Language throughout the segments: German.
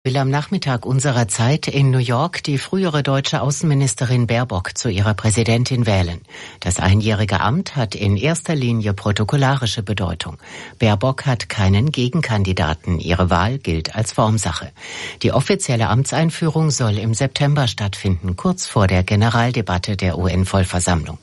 Will am Nachmittag unserer Zeit in New York die frühere deutsche Außenministerin Baerbock zu ihrer Präsidentin wählen. Das einjährige Amt hat in erster Linie protokollarische Bedeutung. Baerbock hat keinen Gegenkandidaten. Ihre Wahl gilt als Formsache. Die offizielle Amtseinführung soll im September stattfinden, kurz vor der Generaldebatte der UN-Vollversammlung.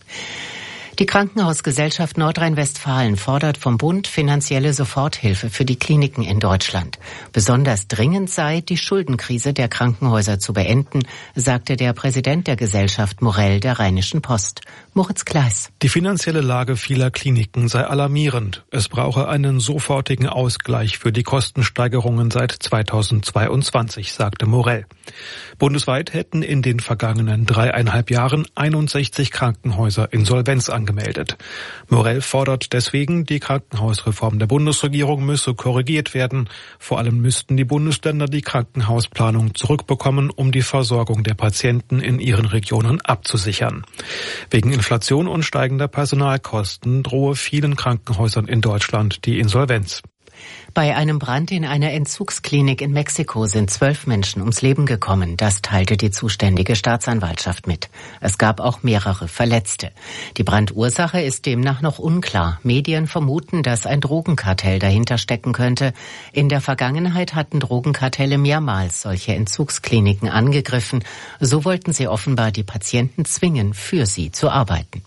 Die Krankenhausgesellschaft Nordrhein-Westfalen fordert vom Bund finanzielle Soforthilfe für die Kliniken in Deutschland. Besonders dringend sei, die Schuldenkrise der Krankenhäuser zu beenden, sagte der Präsident der Gesellschaft Morell der Rheinischen Post. Moritz Kleis. Die finanzielle Lage vieler Kliniken sei alarmierend. Es brauche einen sofortigen Ausgleich für die Kostensteigerungen seit 2022, sagte Morell. Bundesweit hätten in den vergangenen 3,5 Jahren 61 Krankenhäuser Insolvenz angemeldet. Morell fordert deswegen, die Krankenhausreform der Bundesregierung müsse korrigiert werden. Vor allem müssten die Bundesländer die Krankenhausplanung zurückbekommen, um die Versorgung der Patienten in ihren Regionen abzusichern. Wegen Inflation und steigender Personalkosten drohe vielen Krankenhäusern in Deutschland die Insolvenz. Bei einem Brand in einer Entzugsklinik in Mexiko sind 12 Menschen ums Leben gekommen. Das teilte die zuständige Staatsanwaltschaft mit. Es gab auch mehrere Verletzte. Die Brandursache ist demnach noch unklar. Medien vermuten, dass ein Drogenkartell dahinter stecken könnte. In der Vergangenheit hatten Drogenkartelle mehrmals solche Entzugskliniken angegriffen. So wollten sie offenbar die Patienten zwingen, für sie zu arbeiten.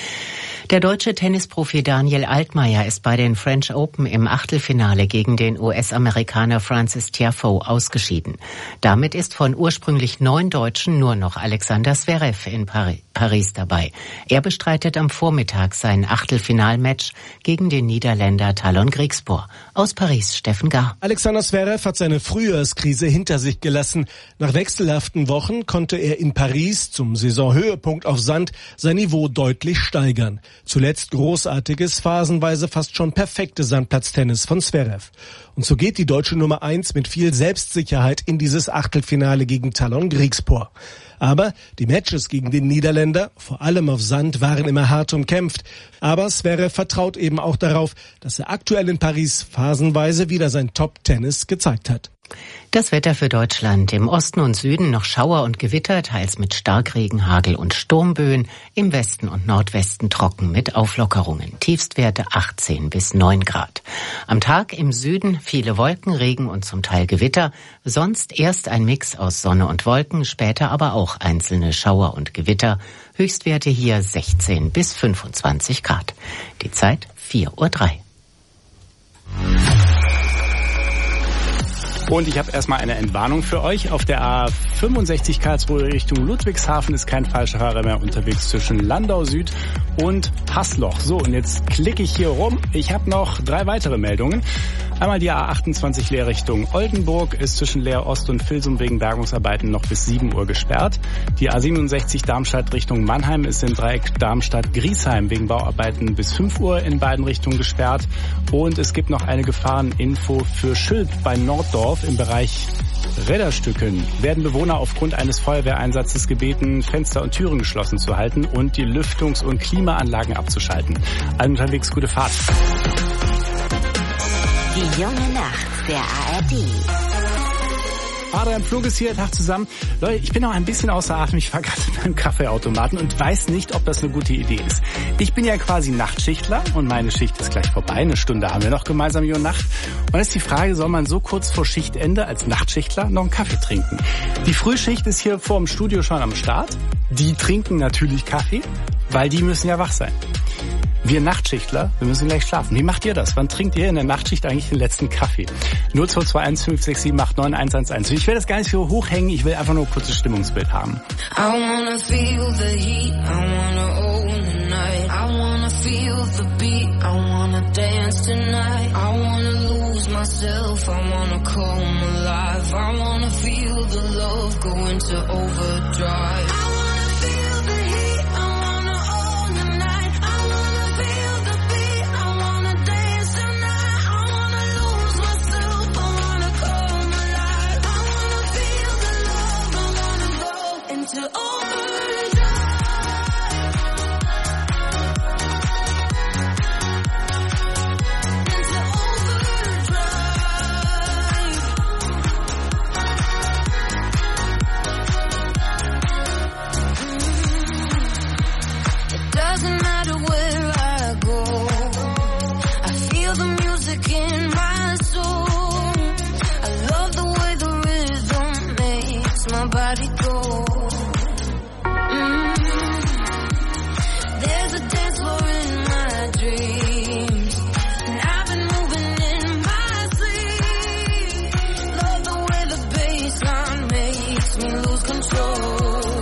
Der deutsche Tennisprofi Daniel Altmaier ist bei den French Open im Achtelfinale gegen den US-Amerikaner Francis Tiafoe ausgeschieden. Damit ist von ursprünglich 9 Deutschen nur noch Alexander Zverev in Paris dabei. Er bestreitet am Vormittag sein Achtelfinalmatch gegen den Niederländer Talon Griekspoor. Aus Paris, Steffen Gar. Alexander Zverev hat seine Frühjahrskrise hinter sich gelassen. Nach wechselhaften Wochen konnte er in Paris zum Saisonhöhepunkt auf Sand sein Niveau deutlich steigern. Zuletzt großartiges, phasenweise fast schon perfekte Sandplatztennis von Zverev. Und so geht die deutsche Nummer 1 mit viel Selbstsicherheit in dieses Achtelfinale gegen Talon Griekspoor. Aber die Matches gegen den Niederländer, vor allem auf Sand, waren immer hart umkämpft. Aber Zverev vertraut eben auch darauf, dass er aktuell in Paris phasenweise wieder sein Top-Tennis gezeigt hat. Das Wetter für Deutschland. Im Osten und Süden noch Schauer und Gewitter, teils mit Starkregen, Hagel und Sturmböen. Im Westen und Nordwesten trocken mit Auflockerungen. Tiefstwerte 18 bis 9 Grad. Am Tag im Süden viele Wolken, Regen und zum Teil Gewitter. Sonst erst ein Mix aus Sonne und Wolken, später aber auch einzelne Schauer und Gewitter. Höchstwerte hier 16 bis 25 Grad. Die Zeit 4:03 Uhr. Und ich habe erstmal eine Entwarnung für euch. Auf der A65 Karlsruhe Richtung Ludwigshafen ist kein Falschfahrer mehr unterwegs zwischen Landau Süd und Haßloch. So, und jetzt klicke ich hier rum. Ich habe noch 3 weitere Meldungen. Einmal die A28 Leer Richtung Oldenburg ist zwischen Leer Ost und Vilsum wegen Bergungsarbeiten noch bis 7 Uhr gesperrt. Die A67 Darmstadt Richtung Mannheim ist im Dreieck Darmstadt-Griesheim wegen Bauarbeiten bis 5 Uhr in beiden Richtungen gesperrt. Und es gibt noch eine Gefahreninfo für Schülp bei Norddorf im Bereich Räderstücken. Werden Bewohner aufgrund eines Feuerwehreinsatzes gebeten, Fenster und Türen geschlossen zu halten und die Lüftungs- und Klimaanlagen abzuschalten. Allen unterwegs gute Fahrt. Die junge Nacht der ARD. Adrian Flug ist hier, Tag zusammen. Leute, ich bin noch ein bisschen außer Atem. Ich war gerade beim Kaffeeautomaten und weiß nicht, ob das eine gute Idee ist. Ich bin ja quasi Nachtschichtler und meine Schicht ist gleich vorbei. Eine Stunde haben wir noch gemeinsam hier Nacht. Und jetzt ist die Frage, soll man so kurz vor Schichtende als Nachtschichtler noch einen Kaffee trinken? Die Frühschicht ist hier vor dem Studio schon am Start. Die trinken natürlich Kaffee, weil die müssen ja wach sein. Wir Nachtschichtler, wir müssen gleich schlafen. Wie macht ihr das? Wann trinkt ihr in der Nachtschicht eigentlich den letzten Kaffee? 0221 567 89 111. Ich will das gar nicht so hochhängen, ich will einfach nur ein kurzes Stimmungsbild haben. I wanna feel the heat, I wanna own the night. I wanna feel the beat, I wanna dance tonight. I wanna lose myself, I wanna come alive. I wanna feel the love go into overdrive. body go. There's a dance floor in my dreams, and I've been moving in my sleep. Love the way the bassline makes me lose control.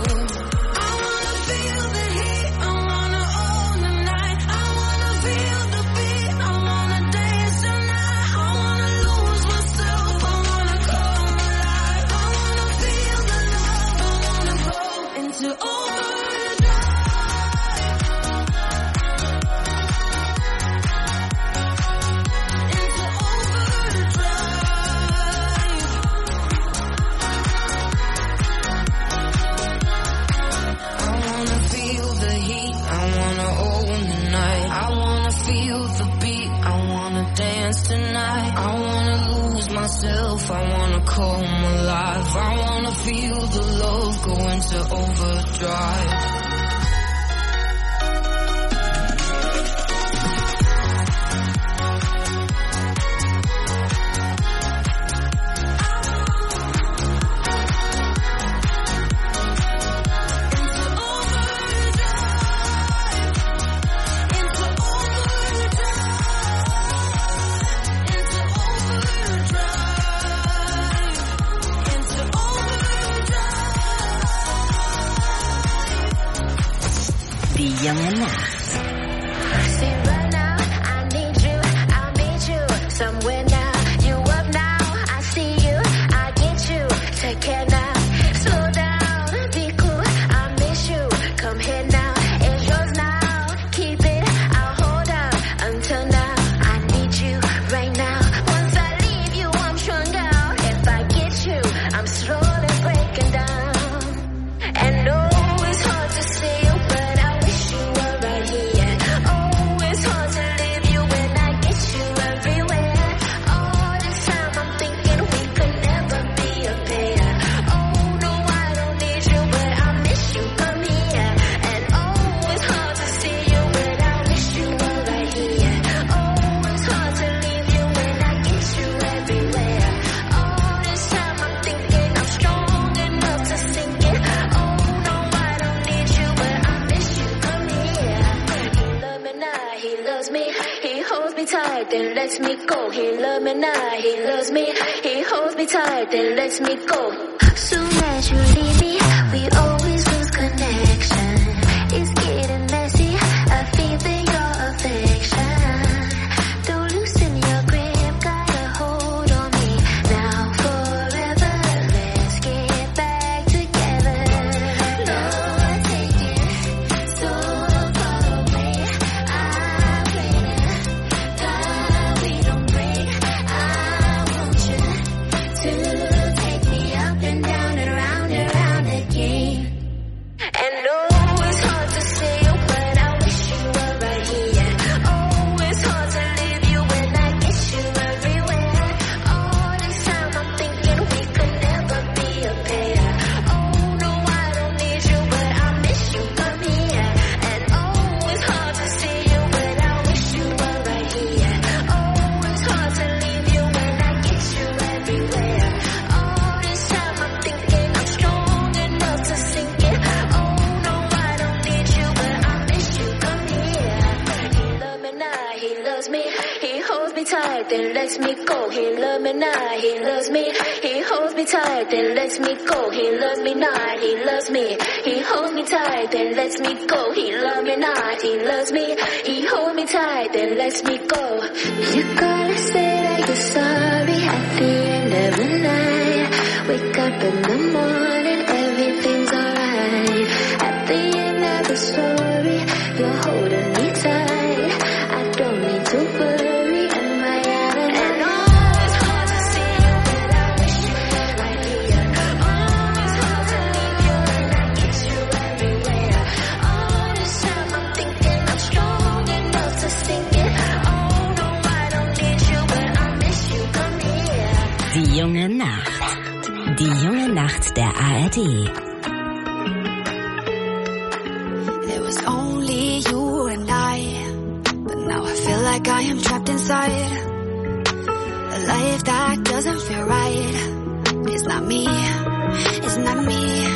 I wanna come alive. I wanna feel the love go into overdrive. Junge Nacht. Then lets me go. He loves me now, he loves me. He holds me tight, then lets me go. Soon as you leave me, we always lose connection. It's getting messy, I feel that your affection. Don't loosen your grip, got a hold on me. Now forever, let's get back together. Lord, take it, so far away. I'm waiting. Then lets me go. He loves me now, he loves me. He holds me tight, then lets me go. He loves me not, he loves me. He holds me tight, then lets me go. He loves me not, he loves me. He holds me tight, then lets me go. You gotta say that you're sorry at the end of the night. Wake up in the morning, everything's alright. At the end of the story, you're holding me tight. I don't need to worry. Die junge Nacht. Die junge Nacht der ARD. There was only you and I, but now I feel like I am trapped inside a life that doesn't feel right. It's not me, it's not me.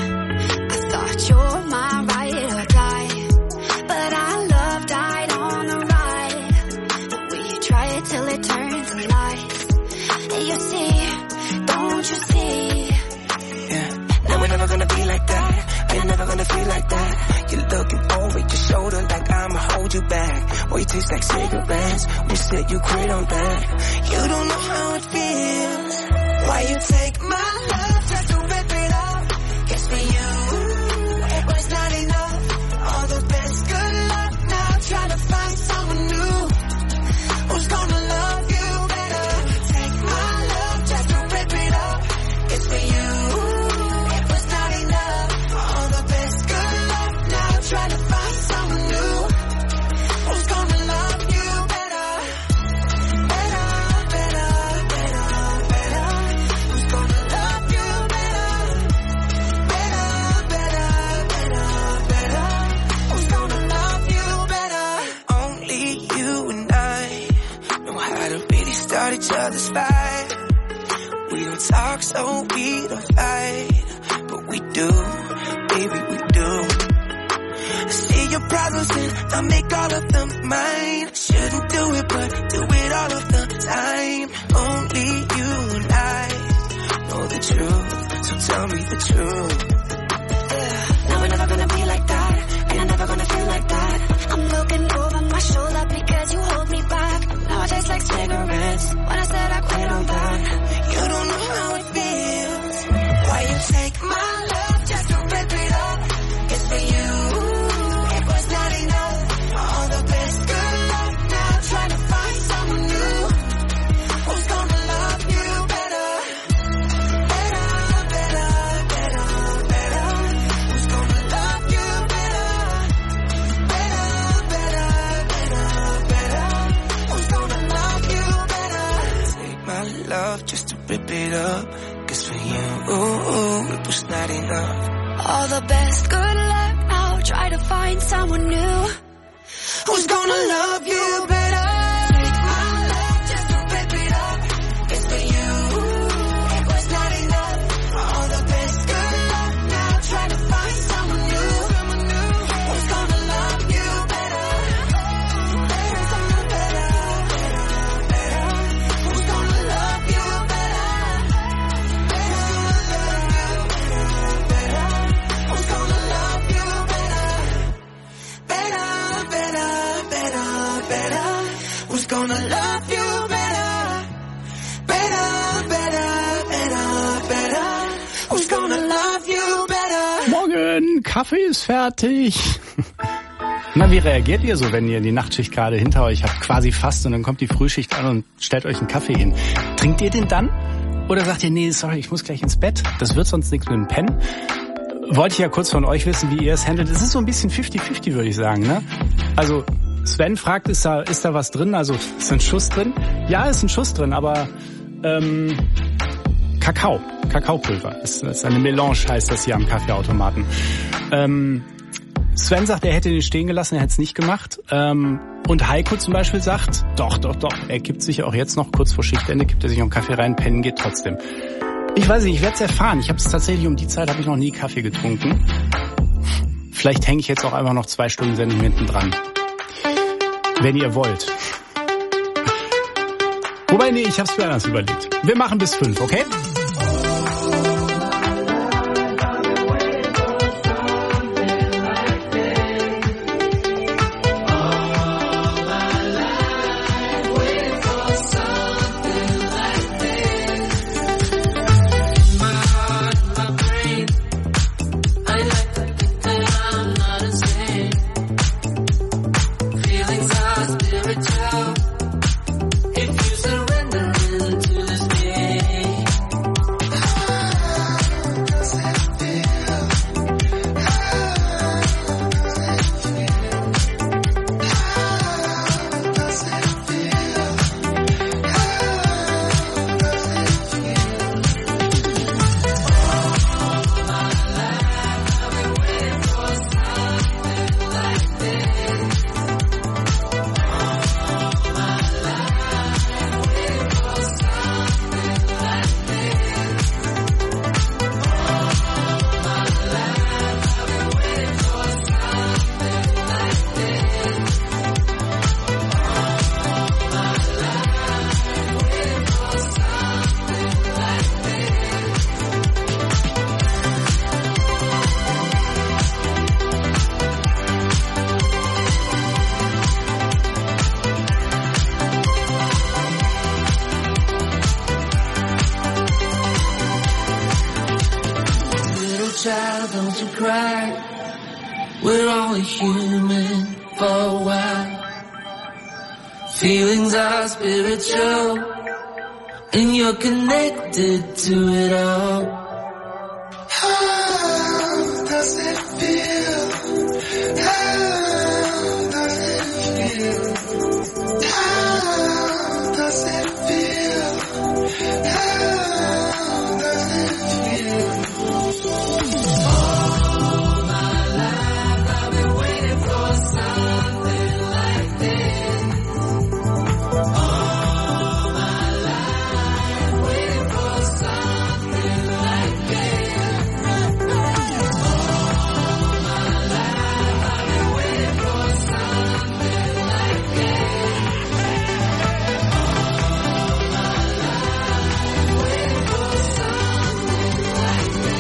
you back. Boy, you taste like cigarettes. We said you quit on that. You don't know how it feels. Why you take my love just to rip it off? Guess for you, it was not enough. All the best, good luck now. Trying to find someone new who's gonna love you better. Take my love just to rip it off. Guess for you, it was not enough. All the best, good luck now. Trying to find someone new who's gonna love you better. Better, better, better, better. Who's gonna love you better. Better, better, better, better. Who's gonna love you better. Only you and I know how to really start each other's fire. We don't talk so we don't fight, but we do, baby we do. See your problems and I'll make all of them mine. Shouldn't do it, but do it all of the time. Only you and I know the truth, so tell me the truth. Yeah. Now we're never gonna be like that, and I'm never gonna feel like that. I'm looking over my shoulder because you hold me back. Now I taste like cigarettes when I said I quit on that. You don't know how it feels. Why you take my love just to rip it up? It's for you. It was not enough. All the best, good luck now. Trying to find someone new who's gonna love you better. Better, better, better, better. Who's gonna love you better. Better, better, better, better. Who's gonna love you better. Take my love just to rip it up. Cause for you, it was not enough. All the best, good luck now. Try to find someone new Who's gonna love you better? Take my love just to rip it up. It's for you. It was not enough. All the best, good luck now. Try to find someone new. Who's gonna love you better? Better, better, better, better. Who's gonna love you better? Better, better, better, better. Who's gonna love you better? Better, better, better, better. Who's gonna love you better? Better, better, better, better. Who's gonna love you better? Morgen, Kaffee ist fertig. Na, wie reagiert ihr so, wenn ihr die Nachtschicht gerade hinter euch habt, quasi fast, und dann kommt die Frühschicht an und stellt euch einen Kaffee hin? Trinkt ihr den dann? Oder sagt ihr, nee, sorry, ich muss gleich ins Bett, das wird sonst nichts mit dem Pennen? Wollte ich ja kurz von euch wissen, wie ihr es handelt. Es ist so ein bisschen 50-50, würde ich sagen, ne? Also, Sven fragt, ist da was drin? Also, ist ein Schuss drin? Ja, ist ein Schuss drin, aber Kakaopulver. Das ist eine Melange, heißt das hier am Kaffeeautomaten. Sven sagt, er hätte den stehen gelassen, er hätte es nicht gemacht. Und Heiko zum Beispiel sagt, doch, er gibt sich auch jetzt noch kurz vor Schichtende, gibt er sich noch einen Kaffee rein, pennen geht trotzdem. Ich weiß nicht, ich werde es erfahren. Ich habe es tatsächlich um die Zeit, habe ich noch nie Kaffee getrunken. Vielleicht hänge ich jetzt auch einfach noch 2 Stunden Sendung hinten dran. Wenn ihr wollt. Wobei, nee, ich habe es mir anders überlegt. Wir machen bis 5, okay? If you surrender into this game. child, don't you cry. We're only human for a while. Feelings are spiritual, and you're connected to it all. How does it feel? How does it feel? How does it feel? How does it feel? All my life I've been waiting for something like this. All my life waiting for something like this. All my life I've been waiting for something like this. All my life waiting for something like this.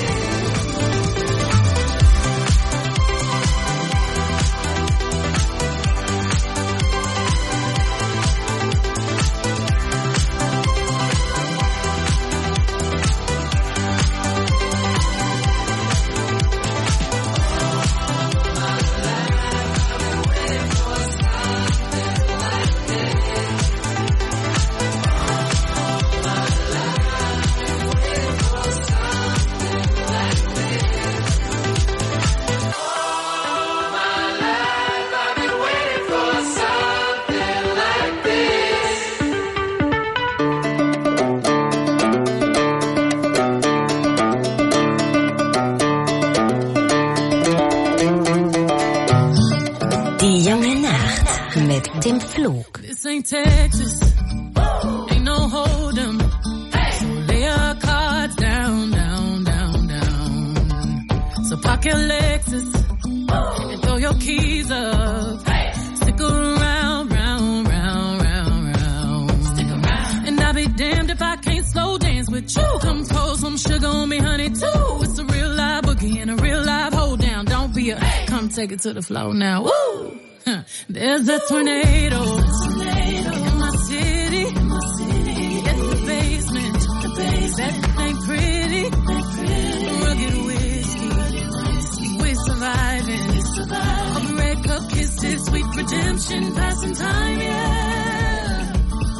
Die junge Nacht mit dem Flug. This ain't Texas, ain't no hold'em. So lay your cards down, down, down, down. So park your Lexus and throw your keys up. Stick around, round, round, round, round. Stick around. And I'll be damned if I can't slow dance with you. Come pour some sugar on me, honey, too. It's a real live boogie and a real live hold down. Don't be a come take it to the floor now. Woo! There's a tornado in my city. It's the basement. That ain't pretty. Rugged whiskey. We're surviving. All the red cup kisses, sweet redemption, passing time, yeah.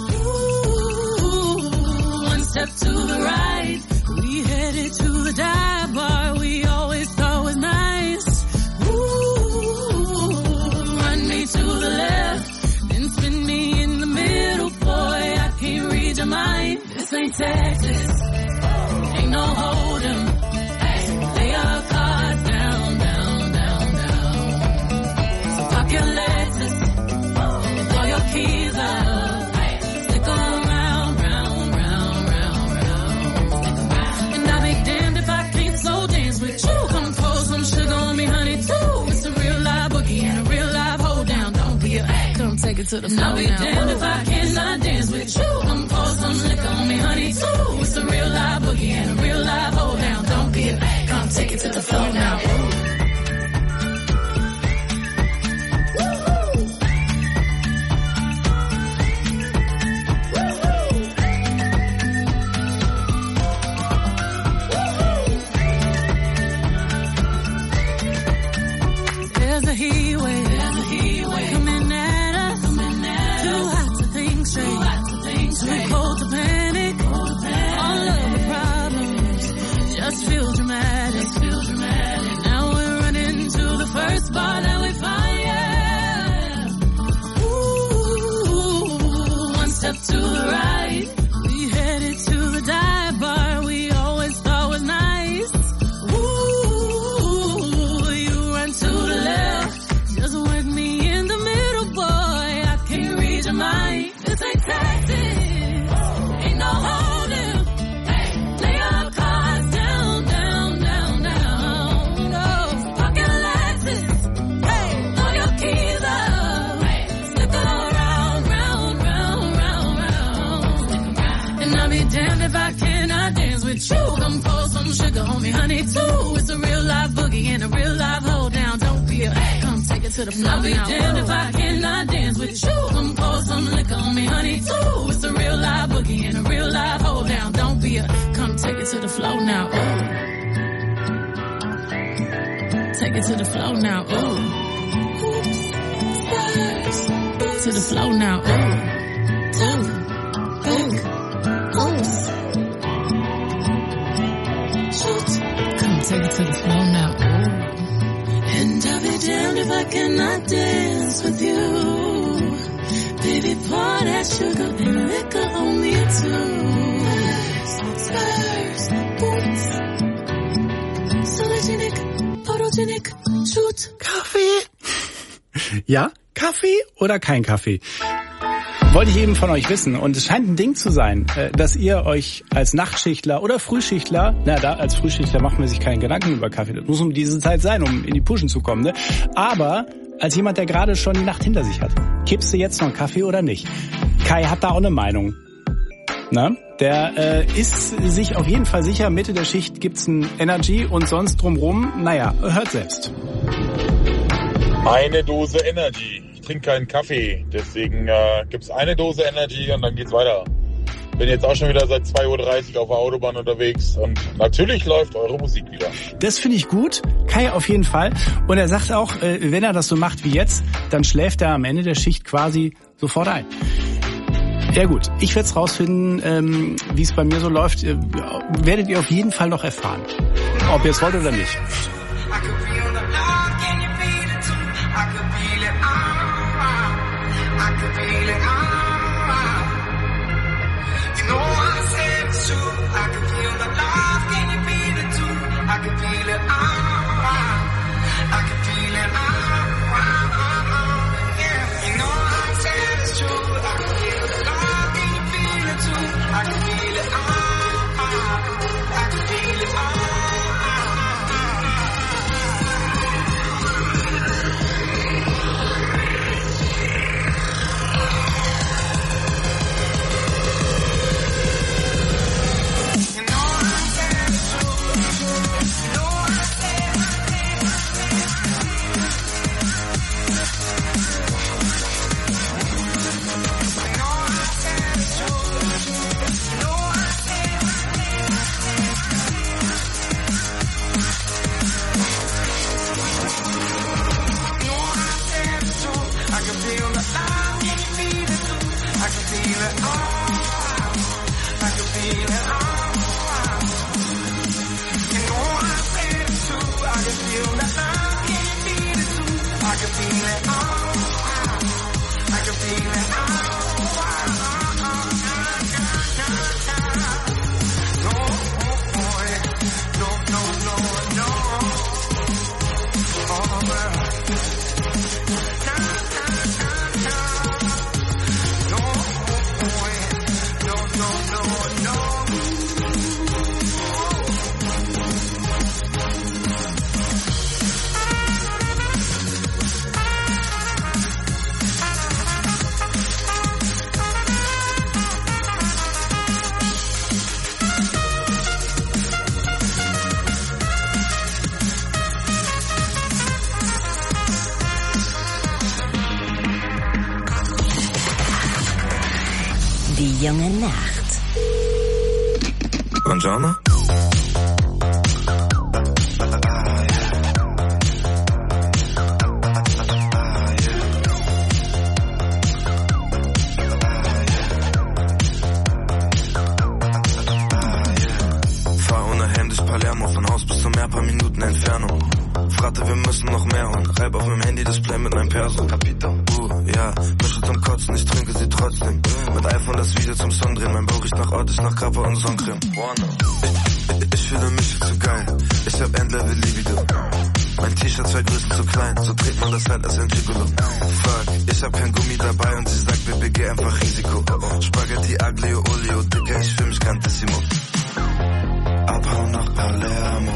Ooh, one step to the right. We headed to the dive bar we always thought was nice. To the left, then spin me in the middle, boy, I can't read your mind. This ain't Texas, ain't no hold'em. Lay your cards down, down, down, down. So park your Lexus and throw your keys up. Stick around, round, round, round, round. And I'll be damned if I can't slow dance with you. Come pour some sugar on me, honey, too. It's a real live boogie and a real live hold down. Don't be a come take it to the floor. I'll be damned if I cannot dance with you. Come pour some liquor on me, honey, too. It's a real live boogie and a real live hold down. Don't be a come take it to the floor now. There's a heat wave coming at us. Too hot to think straight, too cold to panic. All of the problems just feel dramatic. Now we're running to the first bar that we find, yeah. Ooh, one step to the right. We headed to the dive bar we always thought was nice. Ooh, you run to the left. Just work me in the middle, boy. I can't read your mind. This ain't Texas, ain't no hold'em. Lay your cards down, down, down, down. No, pocket Lexus. Throw your keys up. Stick around, round, round, round, round. And I'll be damned if I cannot dance with you. Come pour some sugar on me, honey, too. It's a real live boogie and a real live hold down. Don't be a come take it to the floor. I'll be damned if I cannot dance with you. Come pour some liquor on me, honey, too. It's a real live boogie and a real live hold down. Don't be a come take it to the floor now. take it to the floor now. Ooh. To the floor now. Ooh. Come take it to the floor now. Ooh. And I'll be damned if I cannot dance with you. Baby, pour that sugar and liquor on me too. Spurs, boots, sologenic, photogenic, shoot. Kaffee? Ja, Kaffee oder kein Kaffee? Wollte ich eben von euch wissen. Und es scheint ein Ding zu sein, dass ihr euch als Nachtschichtler oder Frühschichtler, als Frühschichtler macht man sich keinen Gedanken über Kaffee. Das muss um diese Zeit sein, um in die Puschen zu kommen. Ne? Aber als jemand, der gerade schon die Nacht hinter sich hat, kippst du jetzt noch einen Kaffee oder nicht? Kai hat da auch eine Meinung. Na? Der ist sich auf jeden Fall sicher, Mitte der Schicht gibt's ein Energy und sonst drumrum, hört selbst. Eine Dose Energy. Ich trinke keinen Kaffee, deswegen gibt's eine Dose Energy und dann geht's weiter. Bin jetzt auch schon wieder seit 2:30 Uhr auf der Autobahn unterwegs und natürlich läuft eure Musik wieder. Das finde ich gut, Kai auf jeden Fall. Und er sagt auch, wenn er das so macht wie jetzt, dann schläft er am Ende der Schicht quasi sofort ein. Ja gut, ich werde es rausfinden, wie es bei mir so läuft. Werdet ihr auf jeden Fall noch erfahren, ob ihr es wollt oder nicht. Die junge Nacht. Buongiorno. Fahr ohne Hemd durch Palermo, von Haus bis zum Meer, paar Minuten Entfernung. Fragte, wir müssen noch mehr und reib auf meinem Handy-Display mit einem Perso. Capito. Ja, Mische zum Kotzen, ich trinke sie trotzdem. Mit iPhone das Video zum Song drehen, mein Bauch riecht nach Ort, ich nach Kappa und Sonnencreme. Ich fühle mich viel zu geil, ich hab Endlevel Libido. Mein T-Shirt 2 Größen zu klein, so trägt man das halt als ein Gigolo. Fuck, ich hab kein Gummi dabei und sie sagt, BBG einfach Risiko. Spaghetti, Aglio, Olio, Digga, ich fühl mich grandissimo. Abhauen nach Palermo.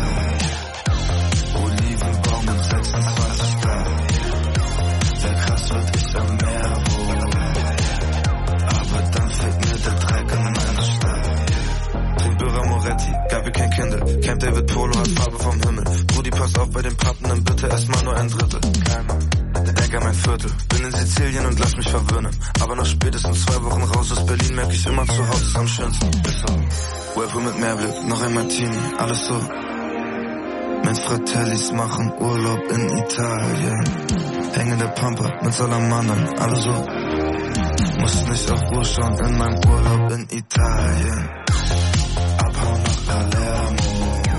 Olivenbaum und 26 Grad. Wer krass wird, ich am Meer wohl. Aber dann fällt mir der Dreck in meiner Stadt. Trink Birra Moretti, Gabi kein Kinder. Camp David Polo hat Farbe vom Himmel. Brudi, pass auf bei den Pappen, nimm bitte erstmal nur ein Drittel. Denker mein Viertel, bin in Sizilien und lass mich verwöhnen. Aber nach spätestens 2 Wochen raus aus Berlin merk ich immer, zu Hause ist am schönsten. Ist so. Whirlpool mit Mehrblick, noch ein Martini, alles so. Mit Fratellis machen Urlaub in Italien. Hänge der Pampa mit Salamandern, alle so. Muss nicht auf Uhr schauen in meinem Urlaub in Italien. Abhauen nach Palermo.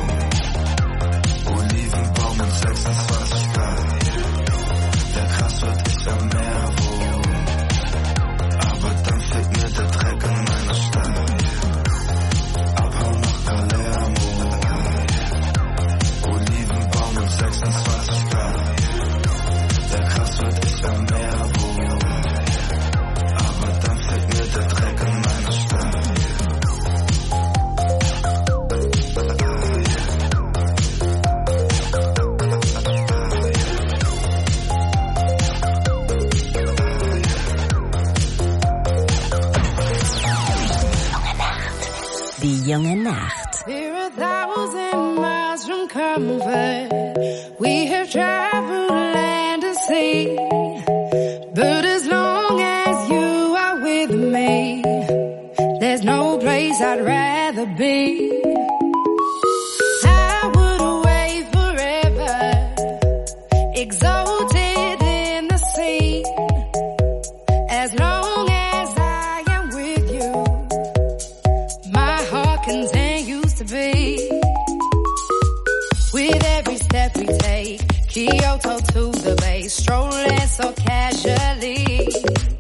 Olivenbaum und 26 Grad. Der krass wird ich am Meer wohnen. Aber dann fehlt mir der Dreck in meiner Stadt. Abhauen nach Palermo. Olivenbaum und 26 Grad. Der krass wird ich am Meer wohnen. Aber dann fehlt mir der Dreck in meiner Stadt. Die junge Nacht. We're 1,000 miles from comfort. We have traveled land and sea. But as long as you are with me, there's no place I'd rather be. I would away forever, exalted in the sea. As long as I am with you, my heart continues to beat. With every step we take, Kyoto to the bay, strolling so casually.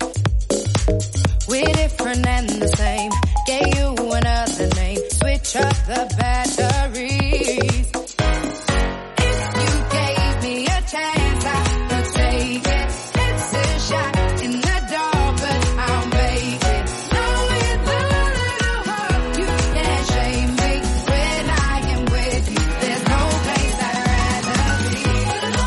We're different and the same, gave you another name, switch up the batteries. If you gave me a chance, I would take it. It's a shot in the dark, but I'll make it. Knowing the little hope you can't shame me. When I am with you, there's no place I'd rather be. No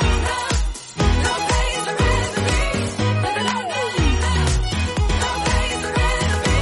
place I'd rather be. No place I'd rather be. No place I'd rather be.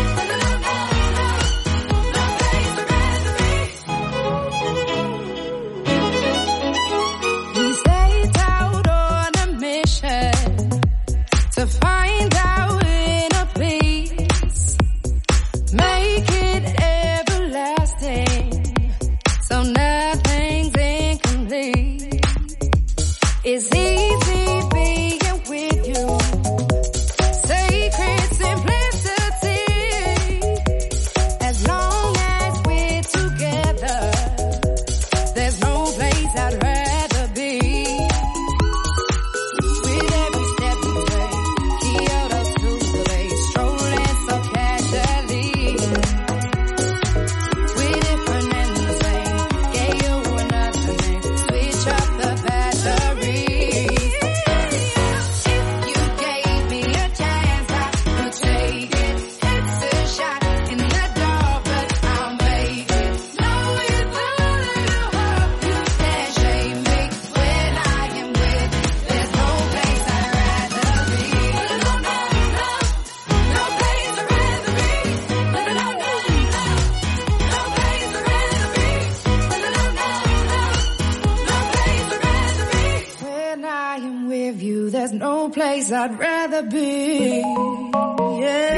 We set out on a mission to find our inner peace, make it everlasting, so nothing's incomplete. It's easy being with you, sacred simplicity. As long as we're together, there's no place I'd rather be. With every step we take, Kyoto to the bay, strolling so casually. We're different and the same, gave you another name, switch up the batteries. If you gave me a chance, I would take it. It's a shot in the dark, but I'll make it. Knowing the little hope you can't shame me. When I am with you, there's no place I'd rather be. No place I'd rather be. No place I'd rather be. No place I'd rather be. When I am with you, there's no place I'd rather be. Yeah.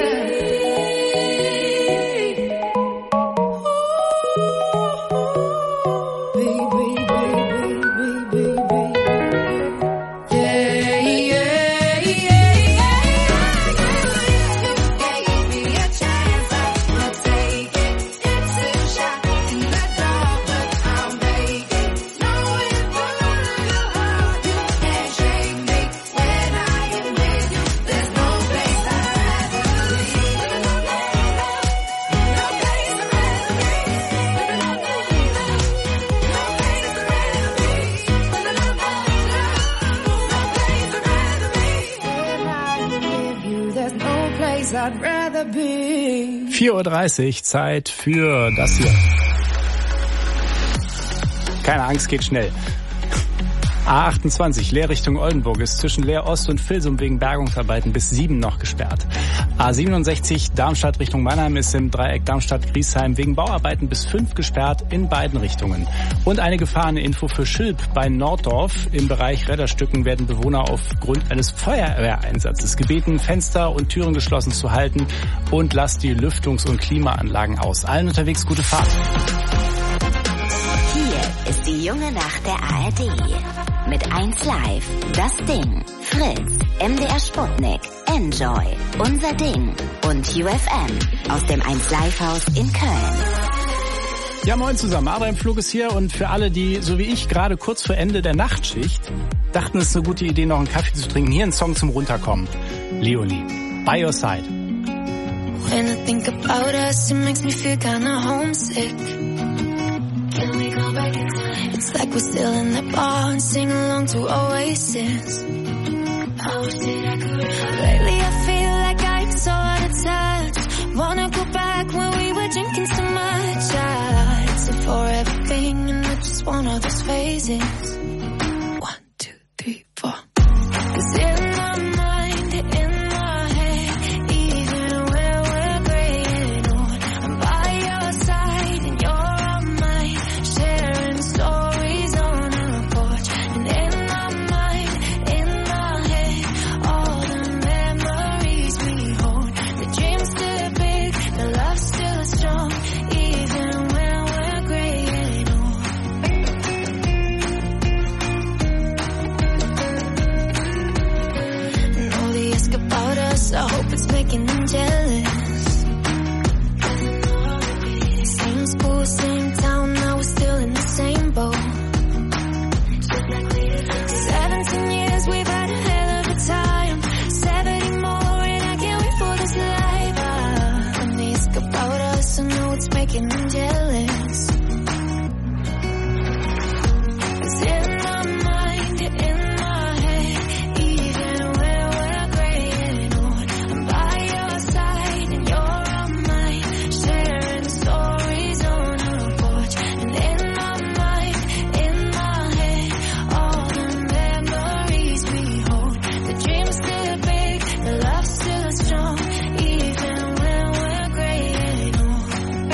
I'd rather be. 4:30 Uhr, Zeit für das hier. Keine Angst, geht schnell. A28, Leerrichtung Oldenburg, ist zwischen Leer Ost und Vilsum wegen Bergungsarbeiten bis 7 noch gesperrt. A67, Darmstadt Richtung Mannheim, ist im Dreieck Darmstadt-Griesheim wegen Bauarbeiten bis 5 gesperrt in beiden Richtungen. Und eine Gefahreninfo für Schilb bei Norddorf. Im Bereich Redderstücken werden Bewohner aufgrund eines Feuerwehreinsatzes gebeten, Fenster und Türen geschlossen zu halten und lasst die Lüftungs- und Klimaanlagen aus. Allen unterwegs gute Fahrt. Hier ist die Die junge Nacht der ARD. Mit 1 Live, Das Ding, Fritz, MDR Sputnik, Enjoy, Unser Ding und UFM aus dem 1 Live Haus in Köln. Ja, moin zusammen. Adrian Flug ist hier und für alle, die, so wie ich, gerade kurz vor Ende der Nachtschicht dachten, es ist eine gute Idee, noch einen Kaffee zu trinken, hier ein Song zum Runterkommen. Leonie, By Your Side. When I think about us, it makes me feel kinda homesick. Can we go back in time? It's like we're still in the bar and sing along to Oasis. I wish that I could. Lately I feel like I'm so out of touch. Wanna go back when we were drinking so much. I said for everything and I just want all those phases. 1, 2, 3, 4. 'Cause in my mind, in my head, even when we're graying old, I'm by your side and you're on mine, sharing stories on our porch. And in my mind, in my head, all the memories we hold. The dream's still big, the love's still strong, even when we're graying old. And all they ask about us, I hope it's making them jealous. Same school, same town, now we're still in the same boat. 17 years, we've had a hell of a time. 70 more, and I can't wait for this life. And they ask about us, I know it's making them jealous. 'Cause in my mind, in my head, even when we're graying old, I'm by your side and you're on mine, sharing stories on our porch. And in my mind, in my head, all the memories we hold. The dream's still big, the love's still strong, even when we're graying old.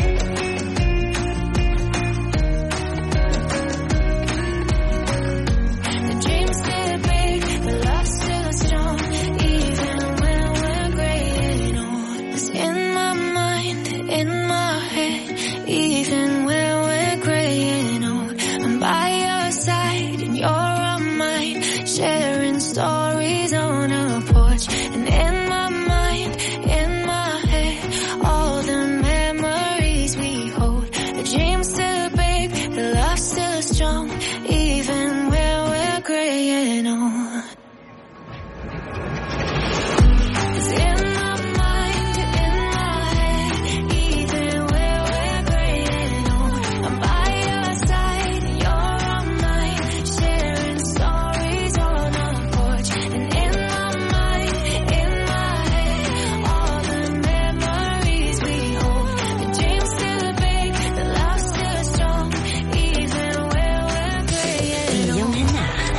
The dream's still big, the love's still strong, even when we're graying old. 'Cause in my mind, in my head, even when we're graying old, I'm by your side and you're on mine, sharing stories on our porch. And in my mind, in my head, all the memories we hold. The dream's still big, the love's still strong, even when we're graying old. 'Cause in my mind, in my head, even when we're graying old, I'm by your side and you're on mine, sharing stories on our porch. And in my mind, in my head, all the memories we hold. The dream's still big, the love's still strong, even when we're graying Die junge Nacht.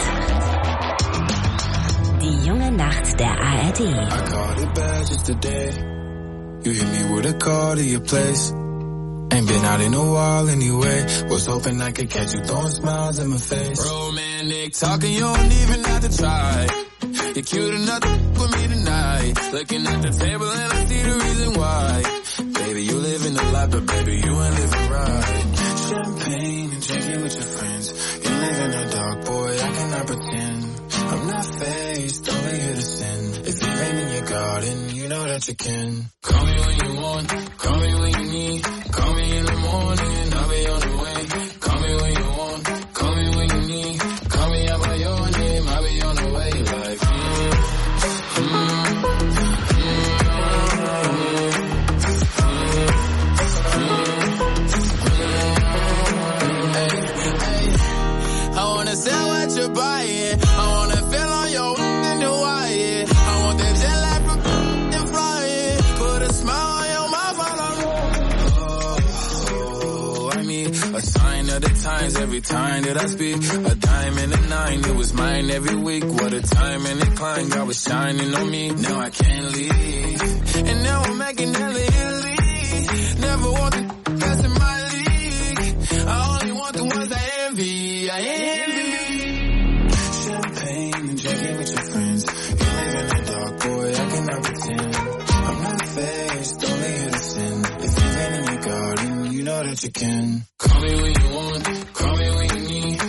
Die junge Nacht der ARD. I called it bad just today. You hit me with a call to your place. Ain't been out in a while anyway. Was hoping I could catch you throwing smiles in my face. Romantic talking, you don't even have to try. You're cute enough to with me tonight. Looking at the table and I see the reason why. Baby, you living the life, but baby, you ain't living right. Champagne and drinking with your friends. You live in the dark, boy, I cannot pretend. I'm not faced, only here to sin. If you rain in your garden, you know that you can. Call me when you want, call me when you need. Call me in the morning, I'll be on the way. Call me when you want, call me when you need. Call me out by your name, I'll be on the way. Like, I wanna sell what you're buying. I wanna feel on your in Hawaii. I want that jet lag from and flying. Put a smile on your mouth while I'm I mean, a sign of the times every time that I speak. A dime and a nine, it was mine every week. What a time and a climb, God was shining on me. Now I can't leave, and now I'm making hella Italy. Never want the that's in my league. I only want the ones I envy. I envy. Champagne and drinking with your friends. You live in the dark, boy, I cannot pretend. I'm not faced, only here to sin. If you've been in your garden, you know that you can. Call me when you want, call me when you need.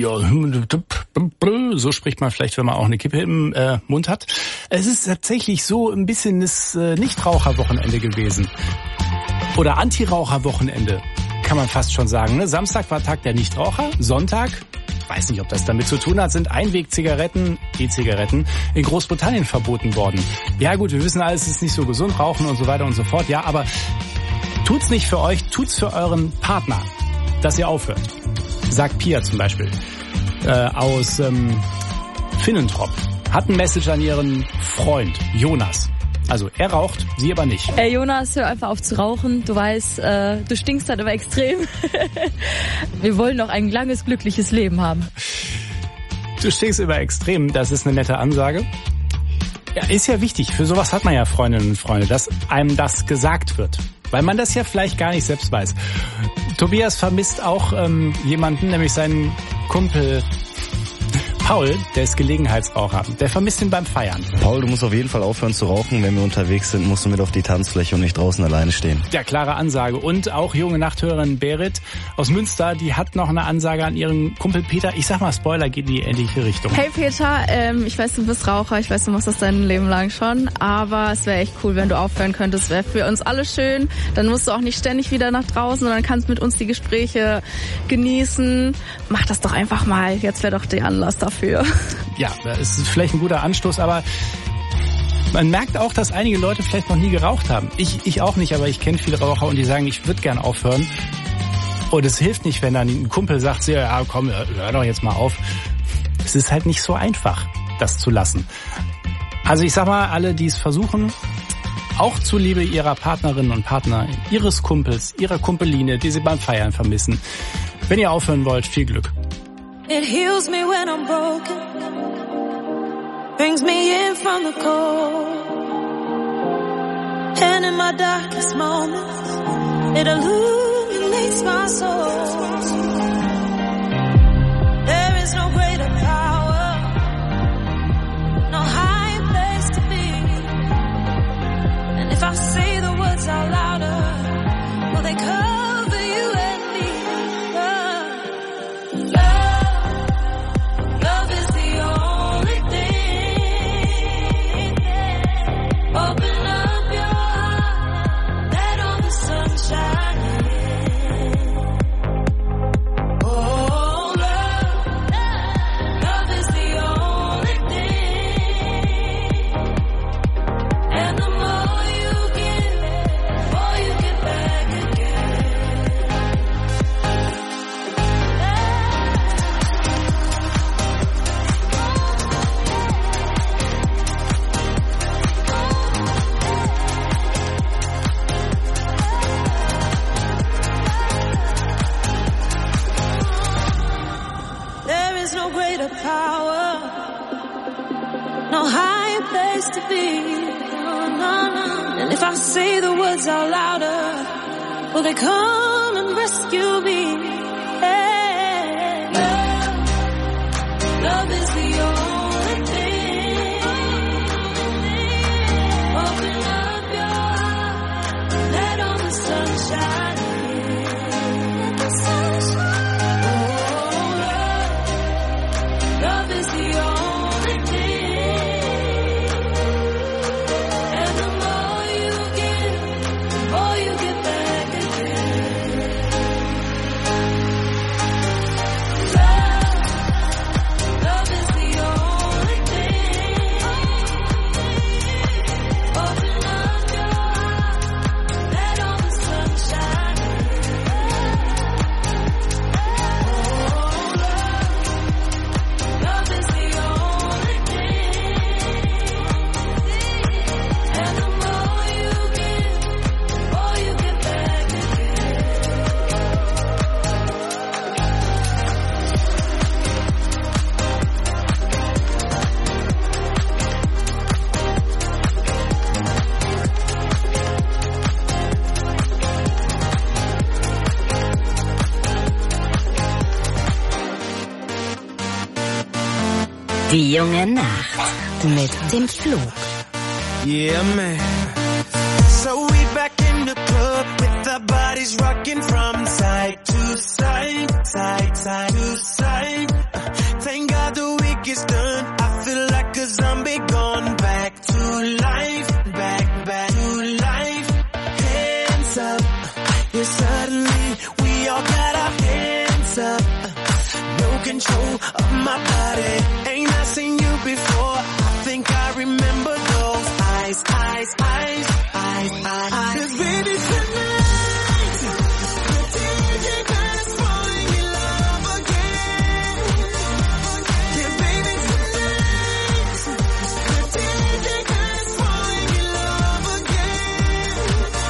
so spricht man vielleicht, wenn man auch eine Kippe im Mund hat. Es ist tatsächlich so ein bisschen das Nichtraucherwochenende gewesen. Oder Anti-Raucher-Wochenende, kann man fast schon sagen. Ne? Samstag war Tag der Nichtraucher, Sonntag, weiß nicht, ob das damit zu tun hat, sind Einwegzigaretten, E-Zigaretten, in Großbritannien verboten worden. Ja gut, wir wissen alles, es ist nicht so gesund, Rauchen und so weiter und so fort. Ja, aber tut's nicht für euch, tut's für euren Partner, dass ihr aufhört. Sagt Pia zum Beispiel aus Finnentrop. Hat ein Message an ihren Freund Jonas. Also er raucht, sie aber nicht. Ey Jonas, hör einfach auf zu rauchen. Du weißt, du stinkst halt aber extrem. Wir wollen noch ein langes, glückliches Leben haben. Du stinkst immer extrem, das ist eine nette Ansage. Ja, ist ja wichtig, für sowas hat man ja Freundinnen und Freunde, dass einem das gesagt wird. Weil man das ja vielleicht gar nicht selbst weiß. Tobias vermisst auch jemanden, nämlich seinen Kumpel Paul, der ist Gelegenheitsraucher. Der vermisst ihn beim Feiern. Paul, du musst auf jeden Fall aufhören zu rauchen. Wenn wir unterwegs sind, musst du mit auf die Tanzfläche und nicht draußen alleine stehen. Ja, klare Ansage. Und auch junge Nachthörerin Berit aus Münster, die hat noch eine Ansage an ihren Kumpel Peter. Ich sag mal, Spoiler, geht in die ähnliche Richtung. Hey Peter, ich weiß, du bist Raucher. Ich weiß, du machst das dein Leben lang schon. Aber es wäre echt cool, wenn du aufhören könntest. Wäre für uns alle schön. Dann musst du auch nicht ständig wieder nach draußen, sondern kannst mit uns die Gespräche genießen. Mach das doch einfach mal. Jetzt wäre doch der Anlass dafür. Ja, das ist vielleicht ein guter Anstoß, aber man merkt auch, dass einige Leute vielleicht noch nie geraucht haben. Ich auch nicht, aber ich kenne viele Raucher und die sagen, ich würde gern aufhören. Und es hilft nicht, wenn dann ein Kumpel sagt, ja komm, hör doch jetzt mal auf. Es ist halt nicht so einfach, das zu lassen. Also ich sag mal, alle, die es versuchen, auch zuliebe ihrer Partnerinnen und Partner, ihres Kumpels, ihrer Kumpeline, die sie beim Feiern vermissen. Wenn ihr aufhören wollt, viel Glück. It heals me when I'm broken, brings me in from the cold, and in my darkest moments, it illuminates my soul. There is no greater power, no higher place to be, and if I say the words out louder, will they cover you and me? Love is the only thing. Open up your heart, let all the sun shine in. Oh, love is the only thing. And the more you give, the more you get back again. There is no greater power, no higher place to be. No, no, no. And if I say the words out louder, will they come and rescue me? Hey, love is the only thing. Open up your heart, let all the sun shine in. Love is the only thing. And the more you give, the more you get back again. Love is the only thing. Open up your heart, let all the sun shine in. Love is the only thing. And the more you give, the more you get back again. Die junge Nacht mit dem Flug. Yeah, man. So we back in the club with our bodies rocking from side to side, side to side. control of my body. Ain't I seen you before? I think I remember those eyes, eyes, eyes, eyes, eyes. 'Cause baby tonight, the DJ got us falling in love again. Yeah, baby tonight, the DJ got us falling in love again.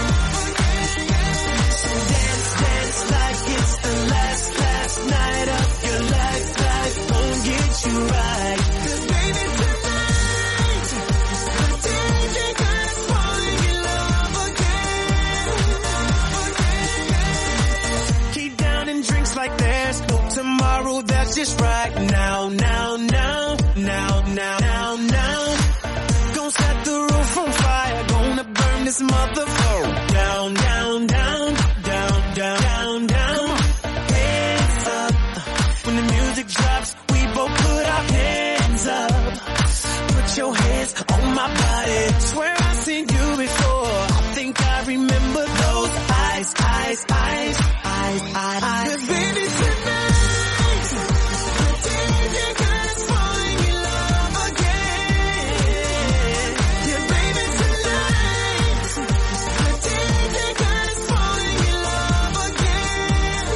So dance, dance like it's the last night of your life. Life won't get you right. 'Cause baby tonight, the DJ got us falling in love again. Keep downing drinks like there's no tomorrow. That's just right now, now, now, now, now, now, now. Gonna set the roof on fire. Gonna burn this motherfucker down, down, down, down, down, down, down. Hands up. When the music drops, we both put our hands up. Put your hands on my body. Swear I've seen you before. I think I remember those eyes, eyes, eyes, eyes, eyes. 'Cause baby tonight, the DJ got us falling in love again. Yeah, baby tonight, the DJ got us falling in love again.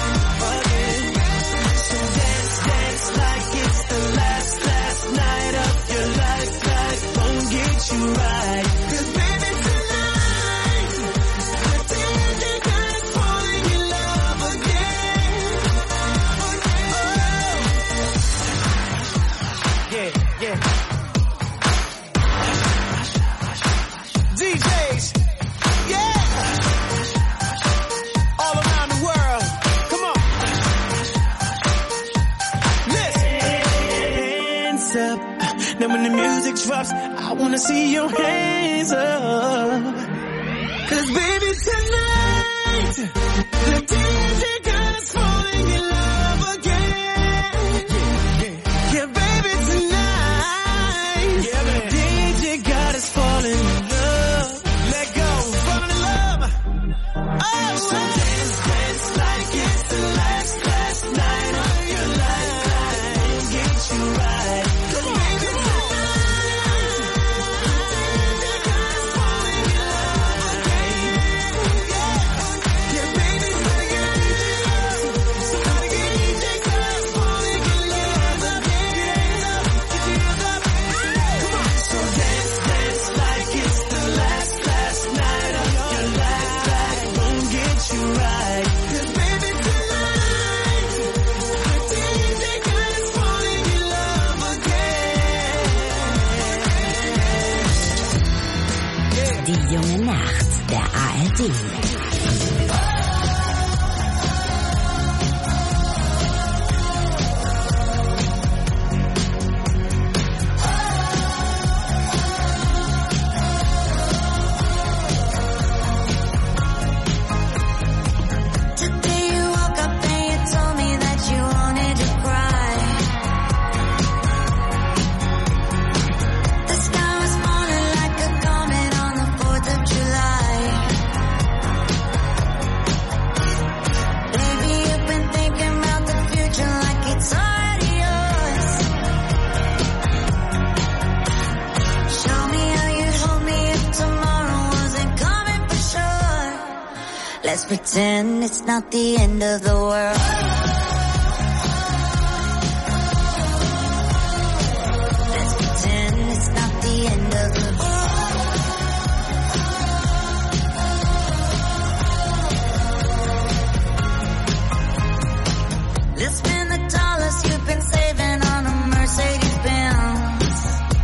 So dance, dance like it's the last night of your life. Life won't get you right. 'Cause baby tonight, the DJ got us falling in love again. Yeah, yeah. DJs, yeah. All around the world, come on. Listen. Hands up. Now when the music drops, I wanna see your hands up. 'Cause baby tonight, the DJ got us falling in love again. Yeah, baby tonight, the DJ got us falling in love. Let go, fall in love. Oh, so dance, dance like it's the last night of your life. Get you right. 'Cause baby tonight, the DJ got us falling in love again. Yeah, baby tonight, the DJ got us falling in love again. Come on, so dance, dance like it's the last night of your life. Life won't get you right. 'Cause baby tonight, the DJ got us falling in love again. Die junge Nacht der ARD. Today you woke up and you told me that you wanted to cry. The sky was falling like a comet on the 4th of July. Baby, you've been thinking about the future like it's already yours. Show me how you'd hold me if tomorrow wasn't coming for sure. Let's pretend it's not the end of the world. Let's pretend it's not the end of the world. Let's spend the dollars you've been saving on a Mercedes Benz.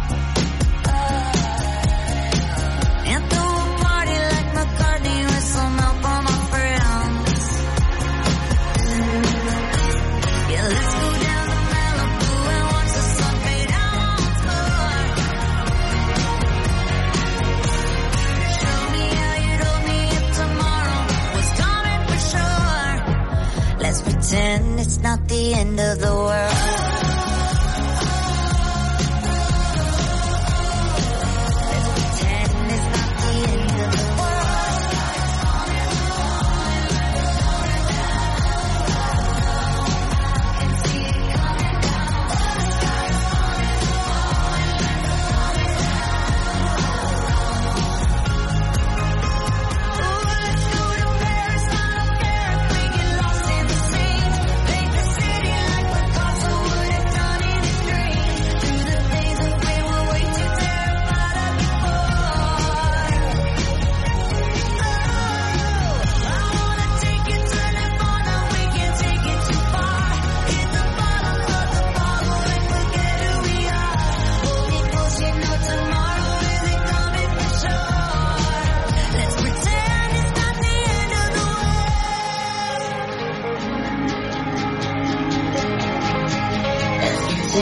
And throw a party like McCartney with some help from my friends. Yeah, let's go down to Malibu and watch the sun fade out once more. Show me how you'd hold me if tomorrow was coming for sure. Let's pretend it's not the end of the world. Let's pretend it's not the end of the world. Can see it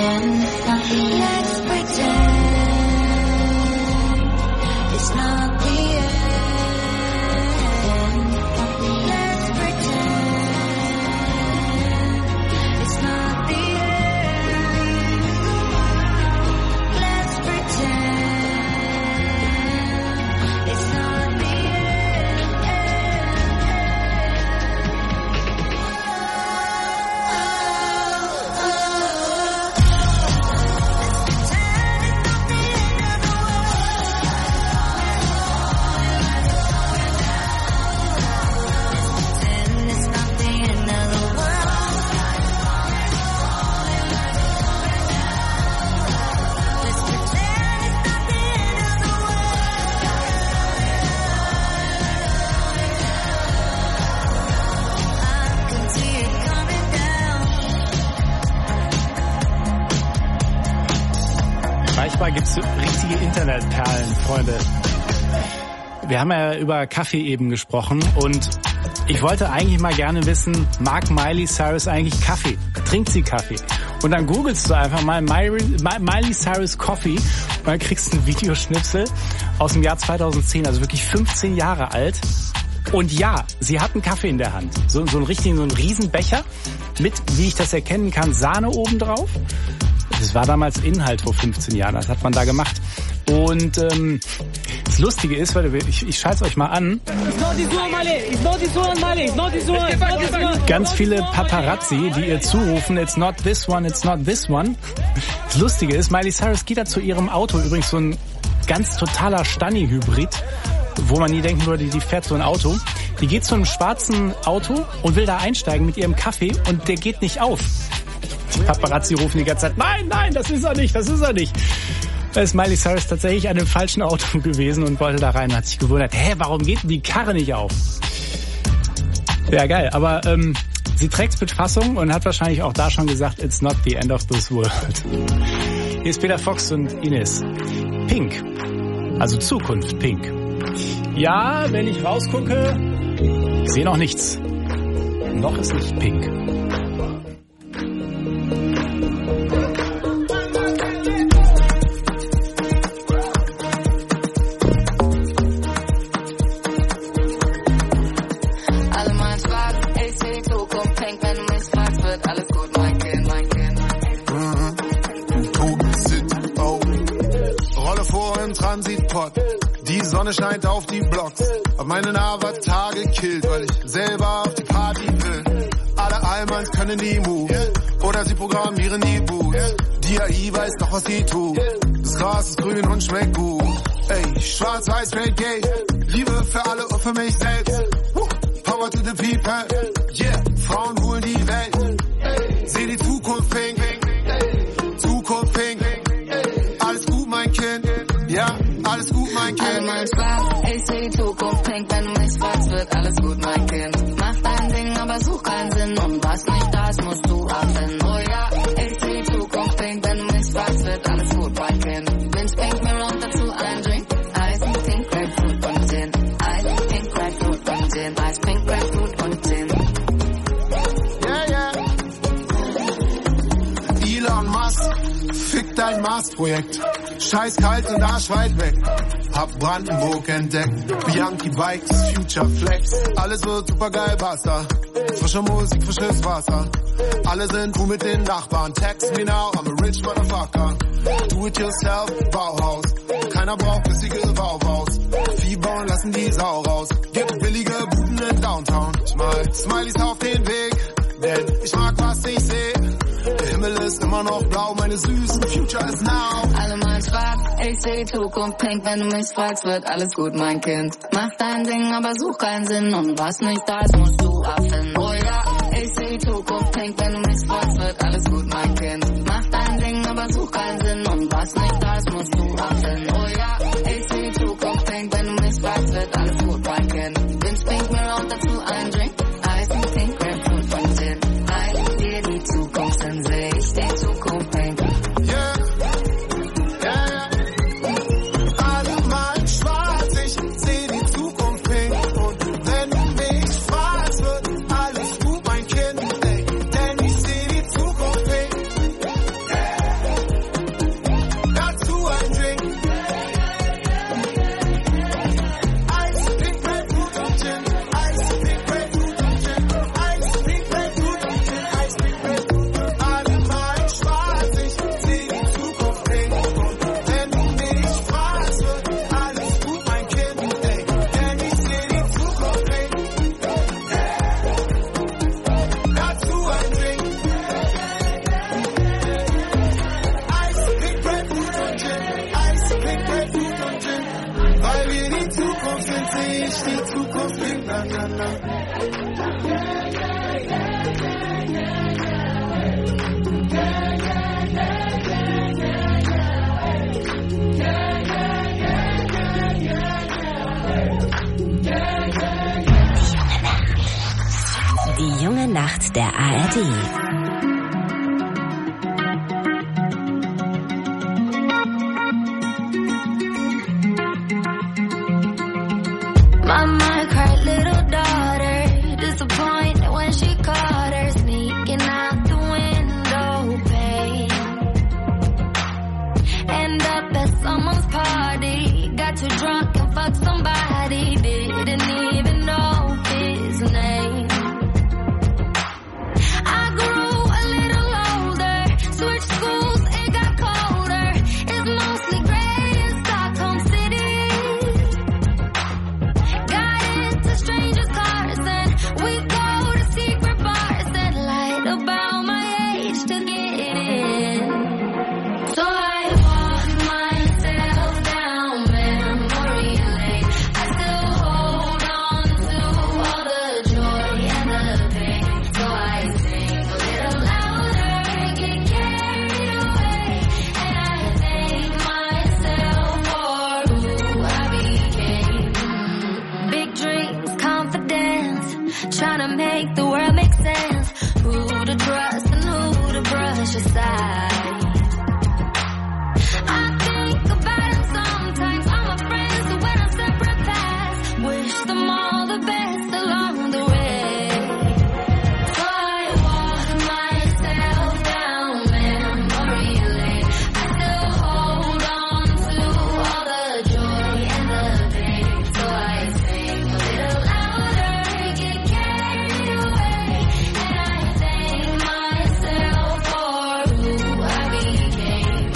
Let's pretend it's not the end. Let's pretend it's not the end. Let's pretend it's not the Manchmal gibt's richtige Internetperlen, Freunde. Wir haben ja über Kaffee eben gesprochen und ich wollte eigentlich mal gerne wissen, mag Miley Cyrus eigentlich Kaffee? Trinkt sie Kaffee? Und dann googelst du einfach mal Miley Cyrus Coffee und dann kriegst du einen Videoschnipsel aus dem Jahr 2010, also wirklich 15 Jahre alt. Und ja, sie hat einen Kaffee in der Hand. So einen riesen Becher mit, wie ich das erkennen kann, Sahne obendrauf. Das war damals Inhalt vor 15 Jahren, das hat man da gemacht. Und das Lustige ist, ich schalte es euch mal an. Ganz viele Paparazzi, die ihr zurufen, it's not this one, it's not this one. Das Lustige ist, Miley Cyrus geht da zu ihrem Auto, übrigens so ein ganz totaler Stani-Hybrid, wo man nie denken würde, die fährt so ein Auto. Die geht zu einem schwarzen Auto und will da einsteigen mit ihrem Kaffee und der geht nicht auf. Die Paparazzi rufen die ganze Zeit, nein, das ist er nicht. Da ist Miley Cyrus tatsächlich an dem falschen Auto gewesen und wollte da rein und hat sich gewundert, warum geht denn die Karre nicht auf? Ja, geil, aber sie trägt's mit Fassung und hat wahrscheinlich auch da schon gesagt, it's not the end of this world. Hier ist Peter Fox und Ines. Pink, also Zukunft Pink. Ja, wenn ich rausgucke, ich sehe noch nichts. Noch ist nicht pink. Die Sonne scheint auf die Blocks, hab meinen Avatar gekillt, weil ich selber auf die Party will. Alle Allmanns können die Moves, oder sie programmieren die Boots. Die AI weiß doch, was sie tut. Das Gras ist grün und schmeckt gut. Ey, schwarz-weiß, straight gay, Liebe für alle und für mich selbst. Power to the people, yeah, Frauen holen die Welt. Seh die Zukunft pink, Zukunft pink. Alles gut, mein Kind, ja. Alles gut, mein Kind. All mein Spaß, ich seh die Zukunft pink, wenn du mich fragst, wird alles gut, mein Kind. Mach dein Ding, aber such keinen Sinn und was nicht da ist, musst du abfinden. Oh ja, ich seh die Zukunft pink, wenn du mich fragst, wird alles gut, mein Kind. Wind's pink, mir und dazu ein Drink. Eis, pink, Grapefruit und Gin. Eis, pink, Grapefruit und Gin. Eis, pink, Grapefruit und Gin. Yeah. Elon Musk, fick dein Mars-Projekt. Scheiß kalt und arschweit weg. Hab Brandenburg entdeckt. Bianchi Bikes, Future Flex. Alles wird supergeil, basta. Frische Musik, frisches Wasser. Alle sind cool mit den Nachbarn. Text me now, I'm a rich motherfucker. Do it yourself, Bauhaus. Keiner braucht bissige Bauhaus. Vieh bauen, lassen die Sau raus. Gibt billige Buden in Downtown. Ich mal Smileys auf den Weg, denn ich mag, was ich seh. Der Himmel ist immer noch blau, meine süßen Future is now. Alle mein Spaß, ich seh die Zukunft pink, wenn du mich fragst, wird alles gut, mein Kind. Mach dein Ding, aber such keinen Sinn und was nicht da ist, musst du abfinden. Oh ja, ich seh die Zukunft pink, wenn du mich fragst, wird alles gut, mein Kind. Mach dein Ding, aber such keinen Sinn und was nicht da ist, musst du abfinden. Oh ja, ich seh die Zukunft pink, wenn du mich fragst, wird alles gut, mein Kind. Wind's pink, mir und dazu ein Drink. Eis, pink, Grapefruit und Gin. Eis, dir die Zukunft, dann seh ich die Zukunft pink. ich die Zukunft bringt, na, na, na. Die junge Nacht der ARD. Mama cried, little daughter, disappointed when she caught her sneaking out the window pane. End up at someone's party, got too drunk and fucked somebody, didn't even know his name. I grew a little older, switched schools, it got colder. It's mostly gray in Stockholm City. Got into strangers' cars and we go to secret bars and lied about my age to get in. So I walk myself down memory lane. I still hold on to all the joy and the pain. So I sing a little louder, get carried away, and I thank myself for who I became. Big dreams, confidence, trying to make the world make sense. Who to trust and who to brush aside. I think about it sometimes, all my friends who went on separate paths. Wish them all the best along the way. So I walk myself down memory lane. I still hold on to all the joy and the pain. So I sing a little louder, get carried away, and I thank myself for who I became.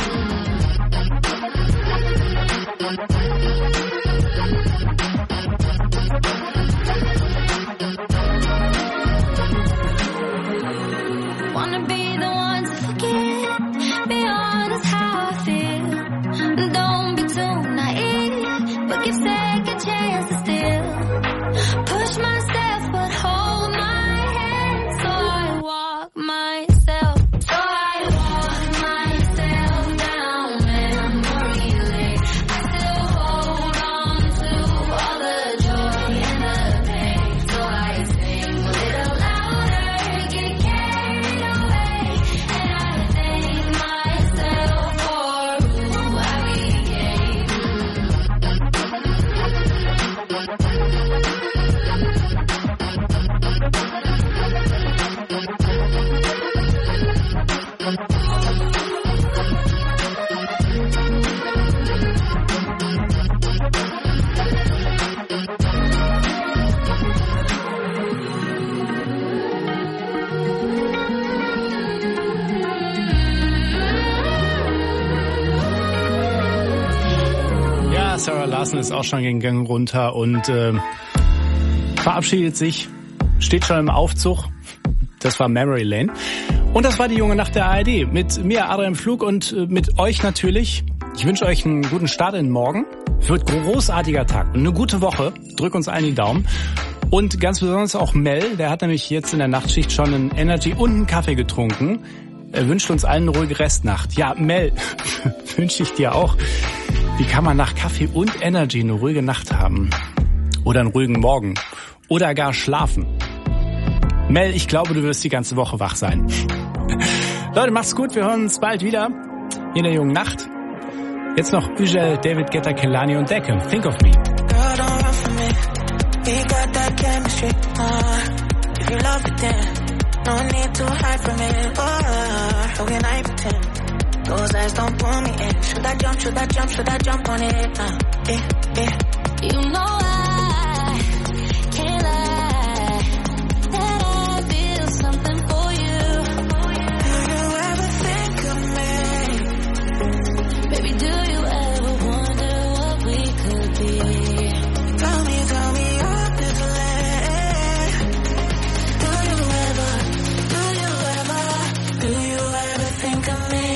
Wanna be the one to forget, be honest how I feel. Don't be too naive, but give second chances still. Push myself, but hold my hand. So I walk myself. So I walk myself down memory lane. I still hold on to all the joy and the pain. So I sing a little louder, get carried away, and I thank myself for who I became. Ja, Sarah Larson ist auch schon den Gang runter und verabschiedet sich, steht schon im Aufzug. Das war Memory Lane. Und das war die junge Nacht der ARD. Mit mir, Adrian Flug, und mit euch natürlich. Ich wünsche euch einen guten Start in den Morgen. Wird großartiger Tag und eine gute Woche. Drück uns allen die Daumen. Und ganz besonders auch Mel, der hat nämlich jetzt in der Nachtschicht schon einen Energy und einen Kaffee getrunken. Er wünscht uns allen eine ruhige Restnacht. Ja, Mel, wünsche ich dir auch. Wie kann man nach Kaffee und Energy eine ruhige Nacht haben? Oder einen ruhigen Morgen? Oder gar schlafen? Mel, ich glaube, du wirst die ganze Woche wach sein. Leute, macht's gut. Wir hören uns bald wieder in der jungen Nacht. Jetzt noch Ugel, David Guetta, Kehlani und Deccan. Think of me. Girl, don't run from me. We got that chemistry. If you love it, then no need to hide from it. How can I pretend? Those eyes don't pull me in. Should I jump? Should I jump? Should I jump on it? You know I can't lie that I feel something for you. Do you ever think of me? Baby, do you ever wonder what we could be? Tell me honestly. Do you ever think of me?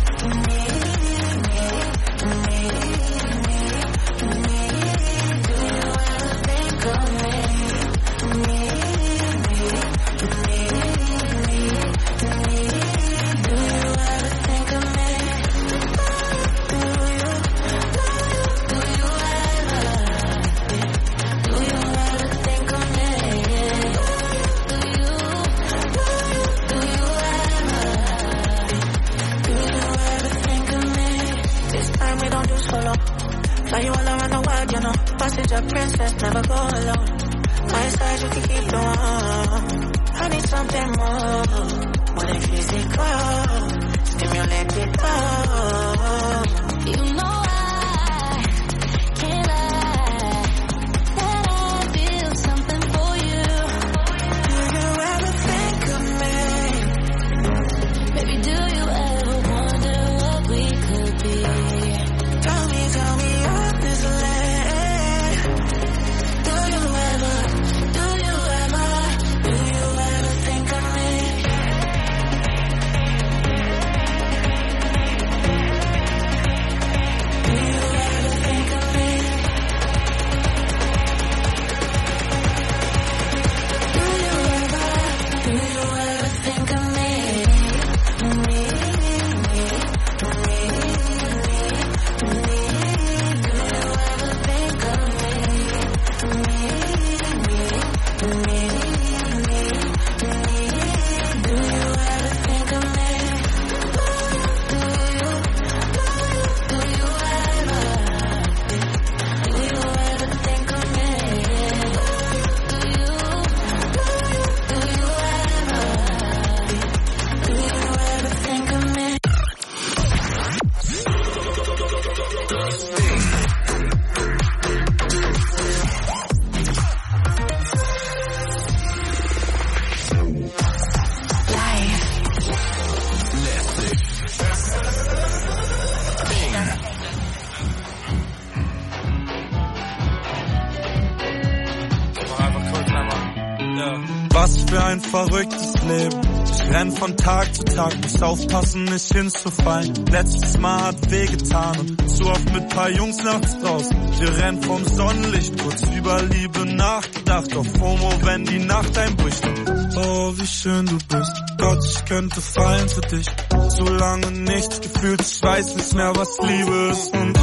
Do let's never go alone. My side, you can keep the one. I need something more than physical. Stimulate it all. You know I can't lie that I feel something for you. Do you ever think of me? Baby, do you ever wonder what we could be? Tell me honestly. Do you ever think of me? Do you ever think of me? Do you ever think of me? Was für ein verrücktes Leben. Ich renn von Tag zu Tag, muss aufpassen, nicht hinzufallen. Letztes Mal hat wehgetan und zu oft mit paar Jungs nachts draußen. Wir rennen vom Sonnenlicht, kurz über Liebe nachgedacht. Auf FOMO, wenn die Nacht einbricht. Oh, wie schön du bist. Gott, ich könnte fallen für dich. So lange nichts gefühlt, ich weiß nicht mehr, was Liebe ist. Und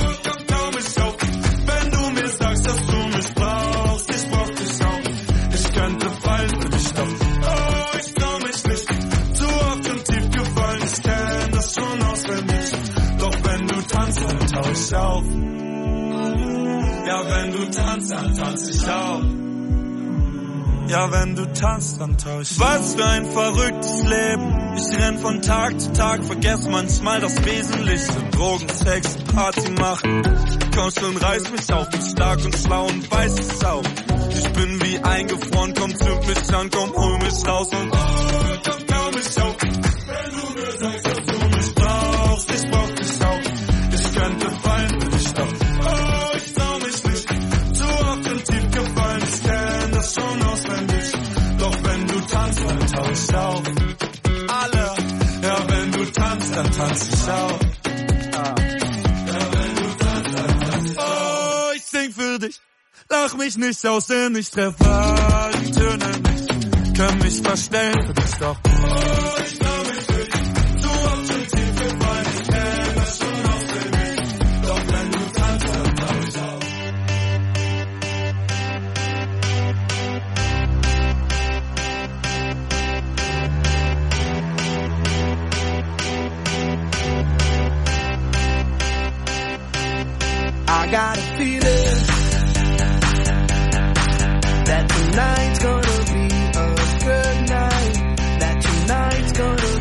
auf. Ja, wenn du tanzt, dann tanz ich auch. Ja, wenn du tanzt, dann tausch ich. Was für ein verrücktes Leben. Ich renn von Tag zu Tag, vergess manchmal das Wesentliche. Drogen, Sex, Party machen. Komm schon, reiß mich auf, bin stark und schlau und weiß es auch. Ich bin wie eingefroren, komm, zünd mich an, komm, hol mich raus und komm mich auf. Wenn du mir sagst, dass du mich brauchst, ich brauch dich auch. Ich könnte fallen für dich doch. Oh, ich trau mich nicht. Zu oft im Tief gefallen, ich kenn das schon auswendig. Doch wenn du tanzt, dann tauch ich auf. Alle, ja, wenn du tanzt, dann tanz ich auf. Ja, wenn du tanzt, dann tanz ich auf. Oh, ich sing für dich. Lach mich nicht aus, denn ich treffe die Töne nicht. Können mich verstellen für dich doch. Oh, ich trau mich nicht. Zu oft im Tief gefallen, ich kenn das schon auswendig. Doch wenn du tanzt, dann tauch ich auf. I got a feeling that tonight's gonna